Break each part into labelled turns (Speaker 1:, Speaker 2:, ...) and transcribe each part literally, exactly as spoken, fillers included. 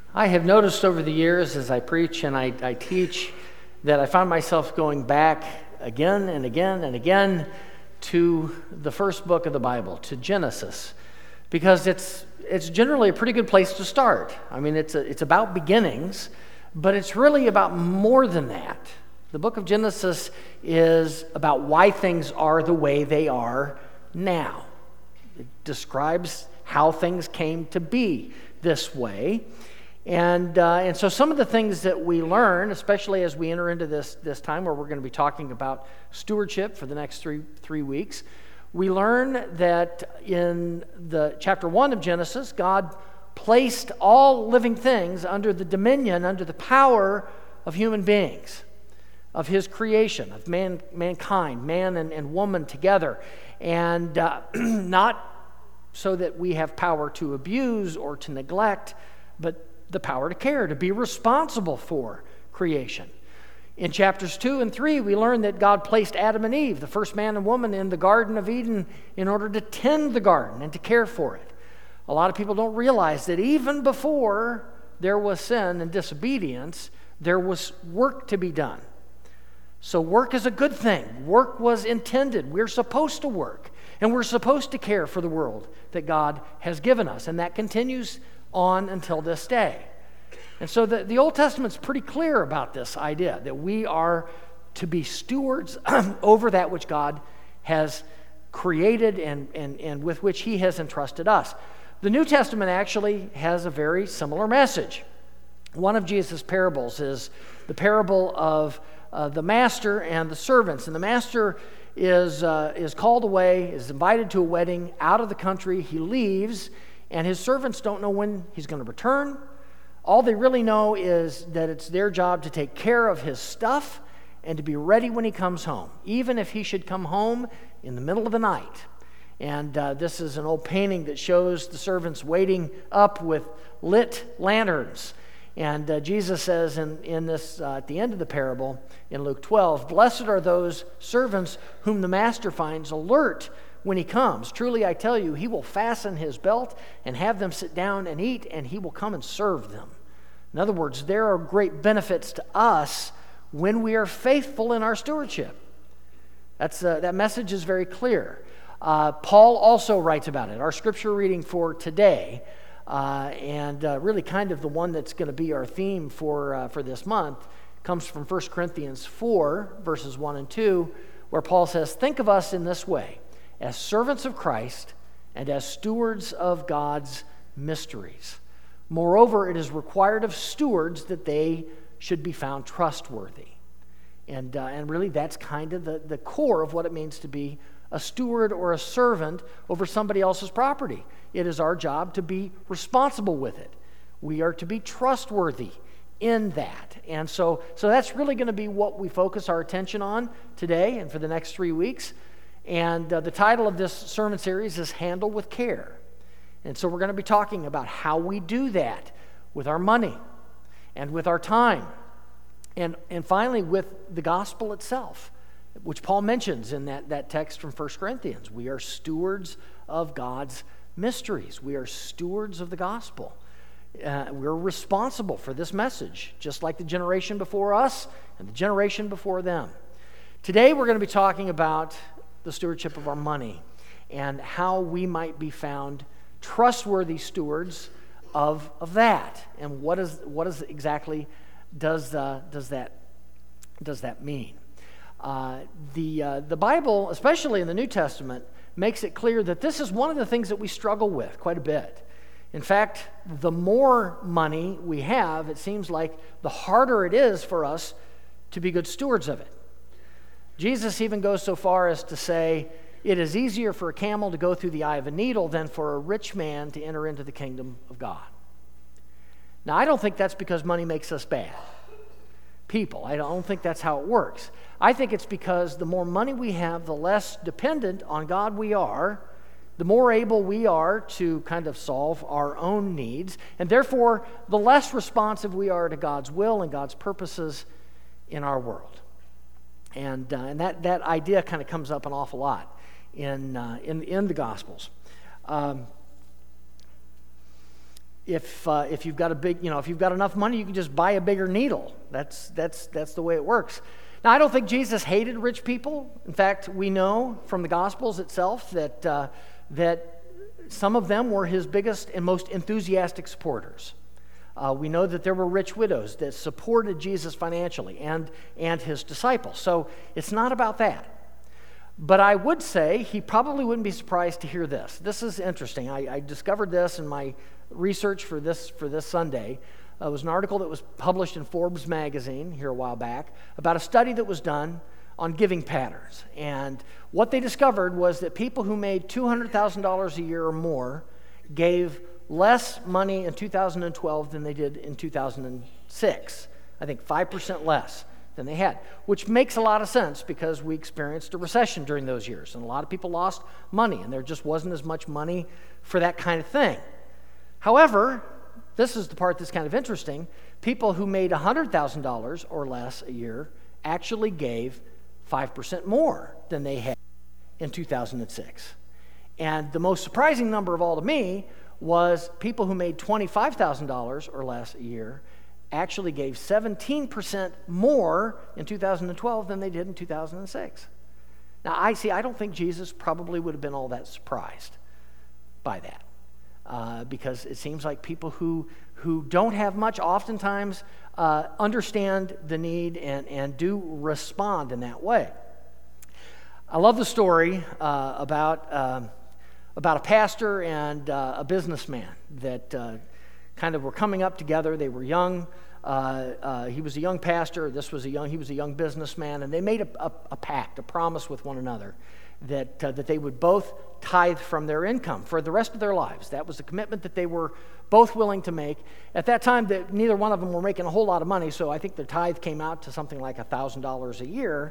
Speaker 1: I have noticed over the years as I preach and I, I teach that I find myself going back again and again and again to the first book of the Bible, to Genesis, because it's it's generally a pretty good place to start. I mean, it's a, it's about beginnings, but it's really about more than that. The book of Genesis is about why things are the way they are now. It describes how things came to be this way. And uh, and so some of the things that we learn, especially as we enter into this, this time where we're going to be talking about stewardship for the next three three weeks, we learn that in the chapter one of Genesis, God placed all living things under the dominion, under the power of human beings, of his creation, of man, mankind, man and, and woman together, and uh, not so that we have power to abuse or to neglect, but the power to care, to be responsible for creation. In chapters two and three, we learn that God placed Adam and Eve, the first man and woman, in the Garden of Eden in order to tend the garden and to care for it. A lot of people don't realize that even before there was sin and disobedience, there was work to be done. So work is a good thing. Work was intended. We're supposed to work, and we're supposed to care for the world that God has given us, and that continues on until this day. And so the, the Old Testament's pretty clear about this idea that we are to be stewards over that which God has created and, and, and with which he has entrusted us. The New Testament actually has a very similar message. One of Jesus' parables is the parable of uh, the master and the servants. And the master is, uh, is called away, is invited to a wedding out of the country. He leaves, and his servants don't know when he's going to return. All they really know is that it's their job to take care of his stuff and to be ready when he comes home, even if he should come home in the middle of the night. And uh, this is an old painting that shows the servants waiting up with lit lanterns. And uh, Jesus says in, in this, uh, at the end of the parable, in Luke twelve, "Blessed are those servants whom the master finds alert when he comes. Truly I tell you, he will fasten his belt and have them sit down and eat, and he will come and serve them." In other words, there are great benefits to us when we are faithful in our stewardship. That's uh, that message is very clear. Uh, Paul also writes about it. Our scripture reading for today, uh, and uh, really kind of the one that's going to be our theme for uh, for this month, comes from First Corinthians four, verses one and two, where Paul says, "Think of us in this way, as servants of Christ and as stewards of God's mysteries. Moreover, it is required of stewards that they should be found trustworthy." And uh, and really that's kind of the, the core of what it means to be a steward or a servant over somebody else's property. It is our job to be responsible with it. We are to be trustworthy in that. And so, so that's really going to be what we focus our attention on today and for the next three weeks. And uh, the title of this sermon series is Handle with Care. And so we're going to be talking about how we do that with our money and with our time. And, and finally, with the gospel itself, which Paul mentions in that, that text from First Corinthians. We are stewards of God's mysteries. We are stewards of the gospel. Uh, we're responsible for this message, just like the generation before us and the generation before them. Today, we're going to be talking about the stewardship of our money and how we might be found trustworthy stewards of, of that. And what is what is exactly does uh, does that does that mean? Uh, the uh, the Bible, especially in the New Testament, makes it clear that this is one of the things that we struggle with quite a bit. In fact, the more money we have, it seems like the harder it is for us to be good stewards of it. Jesus even goes so far as to say, it is easier for a camel to go through the eye of a needle than for a rich man to enter into the kingdom of God. Now, I don't think that's because money makes us bad people. I don't think that's how it works. I think it's because the more money we have, the less dependent on God we are, the more able we are to kind of solve our own needs, and therefore the less responsive we are to God's will and God's purposes in our world. And, uh, and that, that idea kind of comes up an awful lot in, uh, in, in the Gospels. Um, if uh, if you've got a big, you know, if you've got enough money, you can just buy a bigger needle. That's that's that's the way it works. Now, I don't think Jesus hated rich people. In fact, we know from the Gospels itself that uh, that some of them were his biggest and most enthusiastic supporters. Uh, we know that there were rich widows that supported Jesus financially and and his disciples. So it's not about that. But I would say he probably wouldn't be surprised to hear this. This is interesting. I, I discovered this in my research for this for this Sunday. Uh, it was an article that was published in Forbes magazine here a while back about a study that was done on giving patterns. And what they discovered was that people who made two hundred thousand dollars a year or more gave less money in two thousand twelve than they did in two thousand six. I think five percent less than they had, which makes a lot of sense because we experienced a recession during those years, and a lot of people lost money, and there just wasn't as much money for that kind of thing. However, this is the part that's kind of interesting. People who made one hundred thousand dollars or less a year actually gave five percent more than they had in two thousand six. And the most surprising number of all to me was people who made twenty-five thousand dollars or less a year actually gave seventeen percent more in two thousand twelve than they did in two thousand six. Now, I see, I don't think Jesus probably would have been all that surprised by that uh, because it seems like people who, who don't have much oftentimes uh, understand the need and, and do respond in that way. I love the story uh, about, um, about a pastor and uh, a businessman that uh, kind of were coming up together. They were young. Uh, uh, he was a young pastor. This was a young. He was a young businessman, and they made a, a, a pact, a promise with one another that uh, that they would both tithe from their income for the rest of their lives. That was a commitment that they were both willing to make. At that time, that neither one of them were making a whole lot of money, so I think their tithe came out to something like a thousand dollars a year.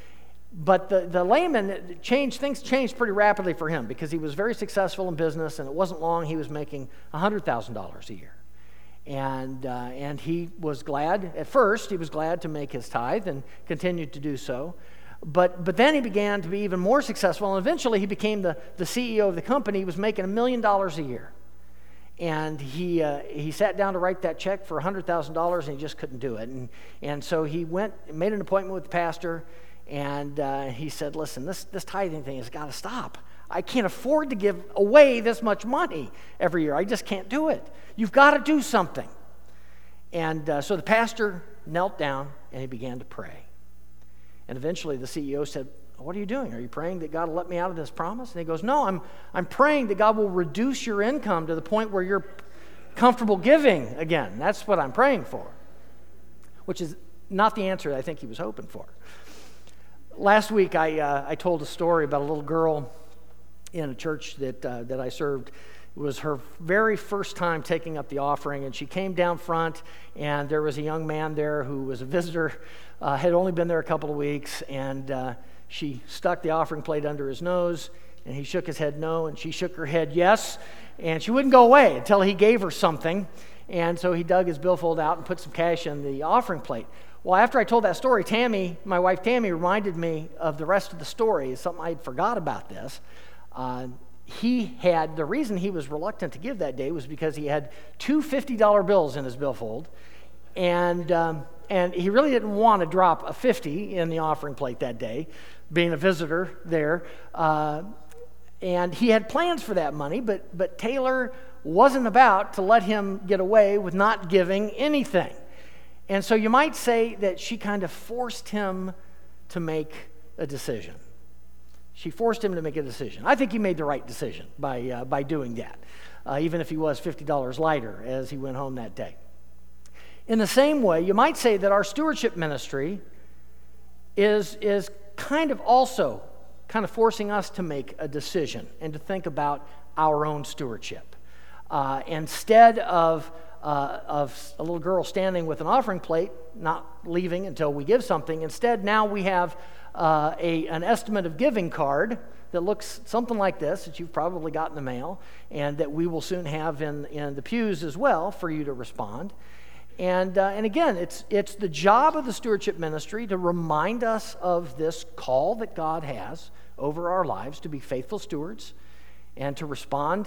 Speaker 1: But the, the layman changed, things changed pretty rapidly for him because he was very successful in business, and it wasn't long he was making one hundred thousand dollars a year. And uh, and he was glad, at first, he was glad to make his tithe and continued to do so. But but then he began to be even more successful, and eventually he became the, the C E O of the company. He was making a million dollars a year. And he uh, he sat down to write that check for one hundred thousand dollars, and he just couldn't do it. And, and so he went and made an appointment with the pastor, and uh, he said, listen, this, this tithing thing has got to stop. I can't afford to give away this much money every year. I just can't do it. You've got to do something. And uh, so the pastor knelt down and he began to pray. And eventually the C E O said, what are you doing? Are you praying that God will let me out of this promise? And he goes, no, I'm, I'm praying that God will reduce your income to the point where you're comfortable giving again. That's what I'm praying for, which is not the answer I think he was hoping for. Last week I, uh, I told a story about a little girl in a church that uh, that I served. It was her very first time taking up the offering, and she came down front, and there was a young man there who was a visitor, uh, had only been there a couple of weeks, and uh, she stuck the offering plate under his nose, and he shook his head no, and she shook her head yes, and she wouldn't go away until he gave her something, and so he dug his billfold out and put some cash in the offering plate. Well, after I told that story, Tammy, my wife Tammy, reminded me of the rest of the story. It's something I'd forgot about this. Uh, he had, the reason he was reluctant to give that day was because he had two fifty dollar bills in his billfold, and um, and he really didn't want to drop a fifty in the offering plate that day, being a visitor there. Uh, and he had plans for that money, but but Taylor wasn't about to let him get away with not giving anything. And so you might say that she kind of forced him to make a decision. She forced him to make a decision. I think he made the right decision by uh, by doing that, uh, even if he was fifty dollars lighter as he went home that day. In the same way, you might say that our stewardship ministry is, is kind of also kind of forcing us to make a decision and to think about our own stewardship. Uh, instead of Uh, of a little girl standing with an offering plate, not leaving until we give something. Instead, now we have uh, a an estimate of giving card that looks something like this, that you've probably got in the mail, and that we will soon have in, in the pews as well for you to respond. And uh, and again, it's it's the job of the stewardship ministry to remind us of this call that God has over our lives to be faithful stewards and to respond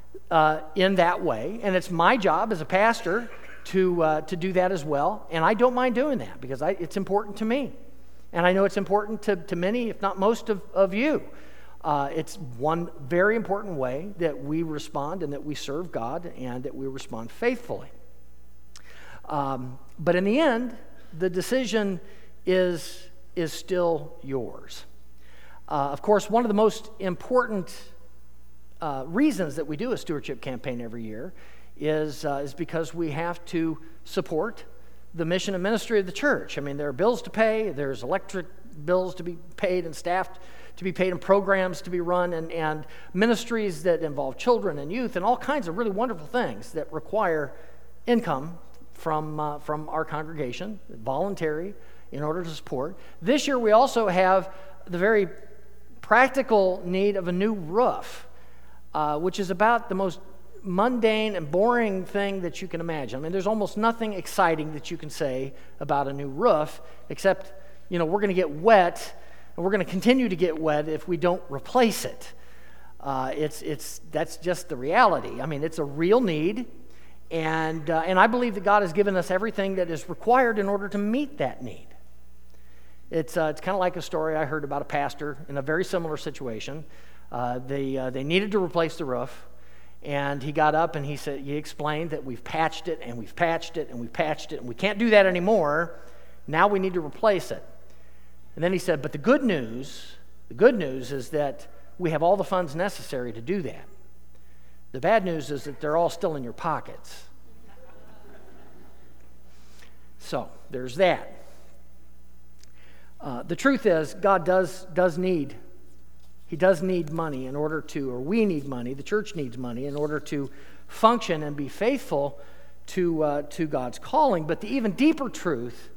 Speaker 1: uh, in that way, and it's my job as a pastor to uh, to do that as well, and I don't mind doing that because I, it's important to me, and I know it's important to, to many, if not most of, of you. Uh, it's one very important way that we respond and that we serve God and that we respond faithfully. Um, but in the end, the decision is, is still yours. Uh, of course, one of the most important uh, reasons that we do a stewardship campaign every year is, uh, is because we have to support the mission and ministry of the church. I mean, there are bills to pay, there's electric bills to be paid and staff to be paid and programs to be run and, and ministries that involve children and youth and all kinds of really wonderful things that require income from, uh, from our congregation, voluntary, in order to support. This year we also have the very practical need of a new roof, uh, which is about the most mundane and boring thing that you can imagine. I mean, there's almost nothing exciting that you can say about a new roof, except, you know, we're going to get wet, and we're going to continue to get wet if we don't replace it. Uh, it's it's that's just the reality. I mean, it's a real need, and uh, and I believe that God has given us everything that is required in order to meet that need. It's uh, it's kind of like a story I heard about a pastor in a very similar situation. Uh, they uh, they needed to replace the roof, and he got up and he said he explained that we've patched it and we've patched it and we've patched it and we can't do that anymore. Now we need to replace it. And then he said, but the good news, the good news is that we have all the funds necessary to do that. The bad news is that they're all still in your pockets. So there's that. Uh, the truth is, God does does need, He does need money in order to, or we need money, the church needs money in order to function and be faithful to uh, to God's calling. But the even deeper truth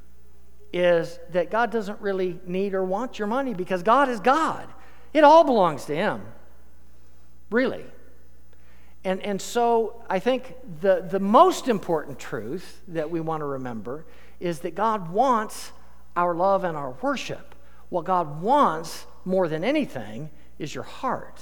Speaker 1: is that God doesn't really need or want your money because God is God. It all belongs to Him, really. And, and so I think the, the most important truth that we want to remember is that God wants our love and our worship. What God wants more than anything is your heart.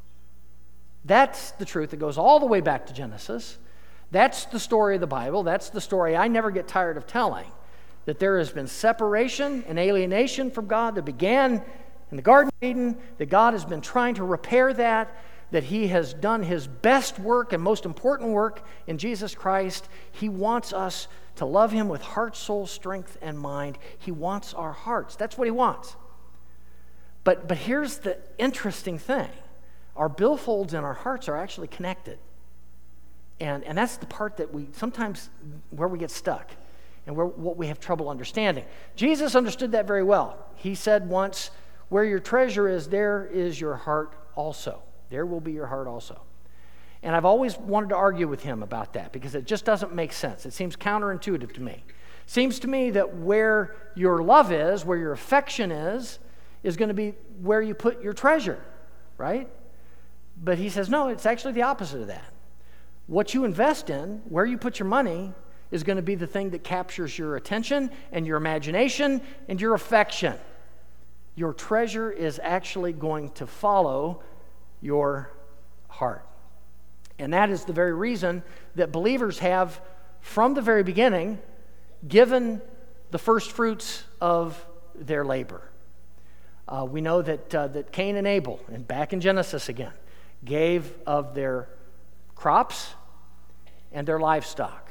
Speaker 1: That's the truth that goes all the way back to Genesis. That's the story of the Bible. That's the story I never get tired of telling. That there has been separation and alienation from God that began in the Garden of Eden, that God has been trying to repair that, that He has done His best work and most important work in Jesus Christ. He wants us to love Him with heart, soul, strength, and mind. He wants our hearts. That's what He wants. But, but here's the interesting thing. Our billfolds and our hearts are actually connected. And, and that's the part that we sometimes, where we get stuck. And where, what we have trouble understanding. Jesus understood that very well. He said once, where your treasure is, there is your heart also. There will be your heart also. And I've always wanted to argue with him about that because it just doesn't make sense. It seems counterintuitive to me. It seems to me that where your love is, where your affection is, is going to be where you put your treasure, right? But he says, no, it's actually the opposite of that. What you invest in, where you put your money, is going to be the thing that captures your attention and your imagination and your affection. Your treasure is actually going to follow your heart. And that is the very reason that believers have, from the very beginning, given the first fruits of their labor. Uh, we know that, uh, that Cain and Abel, and back in Genesis again, gave of their crops and their livestock.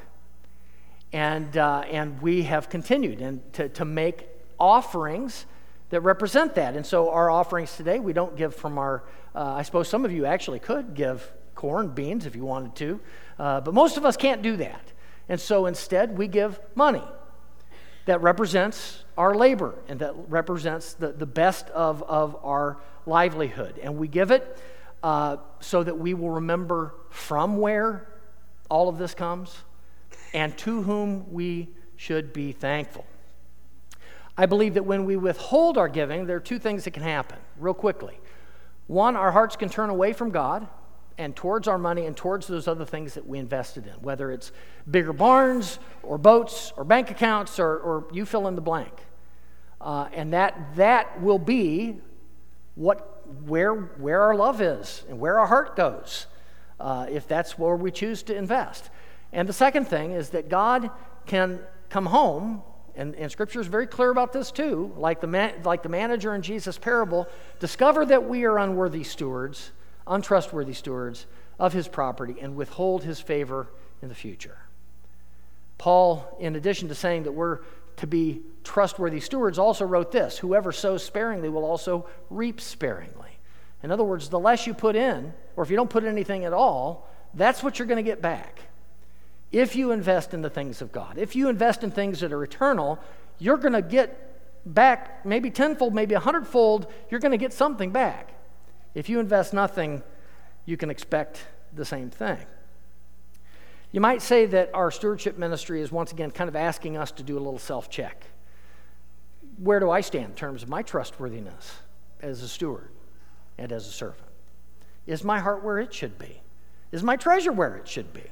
Speaker 1: And uh, and we have continued and to, to make offerings that represent that. And so our offerings today, we don't give from our, uh, I suppose some of you actually could give corn, beans if you wanted to, uh, but most of us can't do that. And so instead we give money that represents our labor and that represents the, the best of, of our livelihood. And we give it uh, so that we will remember from where all of this comes and to whom we should be thankful. I believe that when we withhold our giving, there are two things that can happen real quickly. One, our hearts can turn away from God and towards our money and towards those other things that we invested in, whether it's bigger barns or boats or bank accounts or, or you fill in the blank. Uh, and that that will be what where where our love is and where our heart goes. uh, if that's where we choose to invest. And the second thing is that God can come home, and, and Scripture is very clear about this too, like the, man, like the manager in Jesus' parable, discover that we are unworthy stewards, untrustworthy stewards of his property, and withhold his favor in the future. Paul, in addition to saying that we're to be trustworthy stewards, also wrote this: whoever sows sparingly will also reap sparingly. In other words, the less you put in, or if you don't put anything at all, that's what you're going to get back. If you invest in the things of God, if you invest in things that are eternal, you're going to get back maybe tenfold, maybe a hundredfold. You're going to get something back. If you invest nothing, you can expect the same thing. You might say that our stewardship ministry is once again kind of asking us to do a little self-check. Where do I stand in terms of my trustworthiness as a steward and as a servant? Is my heart where it should be? Is my treasure where it should be?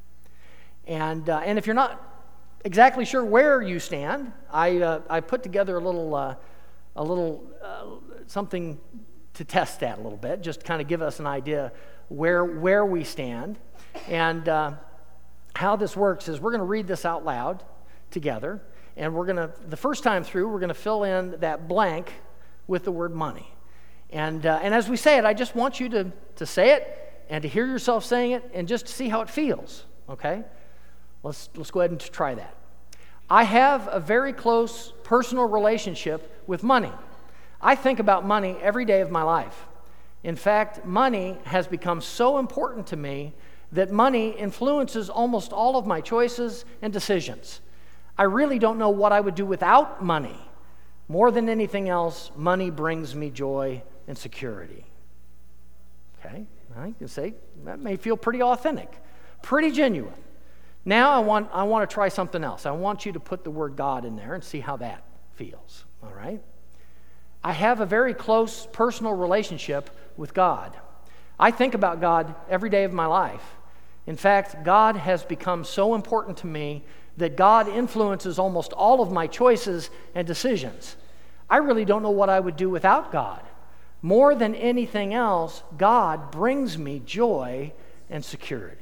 Speaker 1: And uh, and if you're not exactly sure where you stand, I uh, I put together a little uh, a little uh, something to test that a little bit, just kind of give us an idea where where we stand. And uh, how this works is we're going to read this out loud together, and we're going to, the first time through, we're going to fill in that blank with the word money. And uh, and as we say it, I just want you to, to say it and to hear yourself saying it and just to see how it feels, okay? Let's, let's go ahead and try that. I have a very close personal relationship with money. I think about money every day of my life. In fact, money has become so important to me that money influences almost all of my choices and decisions. I really don't know what I would do without money. More than anything else, money brings me joy and security. Okay, I can say that may feel pretty authentic, pretty genuine. Now I want, I want to try something else. I want you to put the word God in there and see how that feels, all right? I have a very close personal relationship with God. I think about God every day of my life. In fact, God has become so important to me that God influences almost all of my choices and decisions. I really don't know what I would do without God. More than anything else, God brings me joy and security.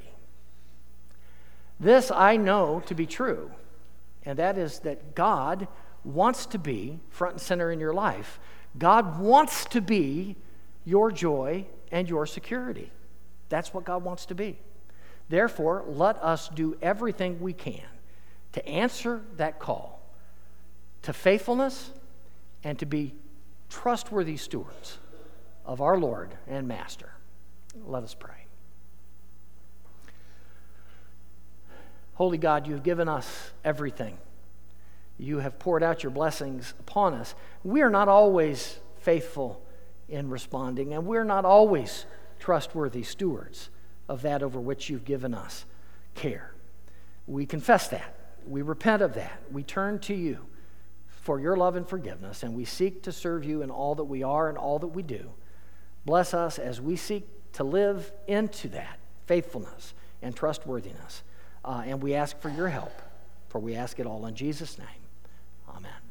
Speaker 1: This I know to be true, and that is that God wants to be front and center in your life. God wants to be your joy and your security. That's what God wants to be. Therefore, let us do everything we can to answer that call to faithfulness and to be trustworthy stewards of our Lord and Master. Let us pray. Holy God, you have given us everything. You have poured out your blessings upon us. We are not always faithful in responding, and we're not always trustworthy stewards of that over which you've given us care. We confess that. We repent of that. We turn to you for your love and forgiveness, and we seek to serve you in all that we are and all that we do. Bless us as we seek to live into that faithfulness and trustworthiness. Uh, and we ask for your help, for we ask it all in Jesus' name. Amen.